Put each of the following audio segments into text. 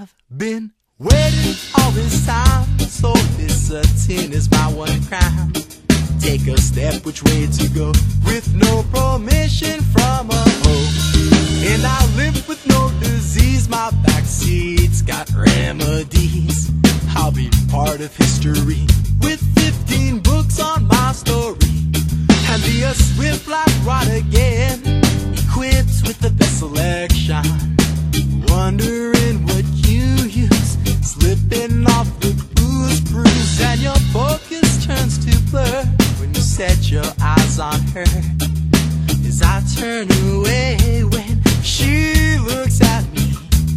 I've been waiting all this time, so discertain is my one crime. Take a step, which way to go, with no permission from a hoe. And I live with no disease, my backseat's got remedies. I'll be part of history, with 15 books on my story. And be a swift like rod again, equipped with the best selection. Wondering what you use, slipping off the booze cruise, and your focus turns to blur when you set your eyes on her. As I turn away when she looks at me,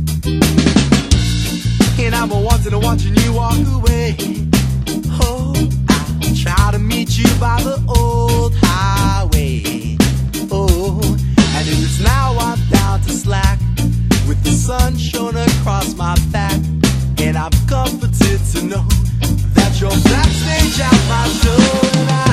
and I'm wanting to watching you walk away. Oh, I'll try to meet you by the old highway. Oh, and if it's now I'm down to slack, with the sun shone across my back, and I'm comforted to know that you're backstage at my show now.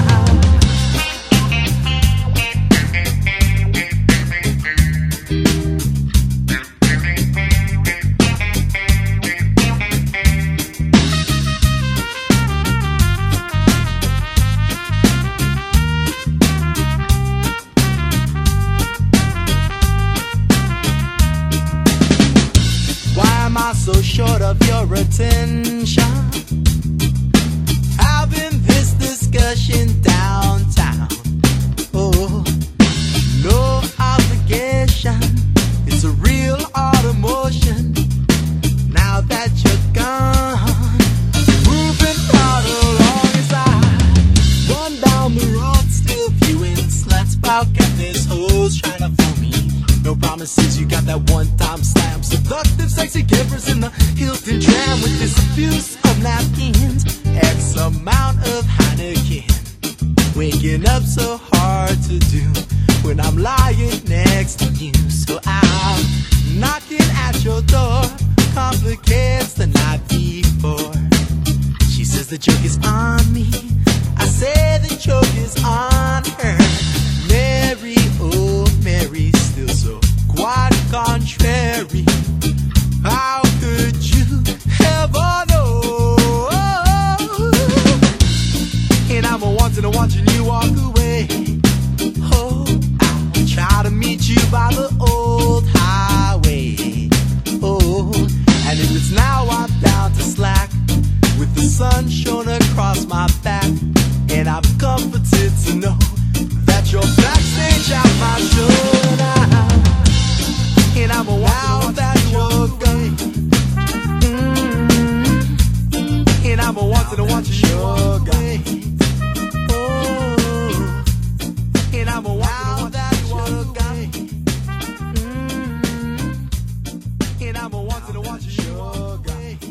So short of your attention, having this discussion downtown. Oh, no obligation, it's a real art of motion. Now that you're gone, moving right along as I run down the road, still viewing sluts, about get this hoes trying to fool me. No promises, you got that one-time slam. Seductive, sexy campers in the Hilton tram with this abuse of napkins, X amount of Heineken. Waking up so hard to do when I'm lying next to you. So I'm knocking at your door, complicates the night before. She says the joke is on me, I say the joke is on her. Mary, oh Mary, still so quite contrary. How could you ever know? And I'm wanting to watching you walk away. Oh, I'll try to meet you by the old highway. Oh, and if it's now I'm down to slack, with the sun shone across my back, and I'm comforted to know that you're backstage at my show now. And I'm wow that you're going. And I'm wanting to watch you away. Oh, and I'm wow that you're going. And I'm wanting to watch you away.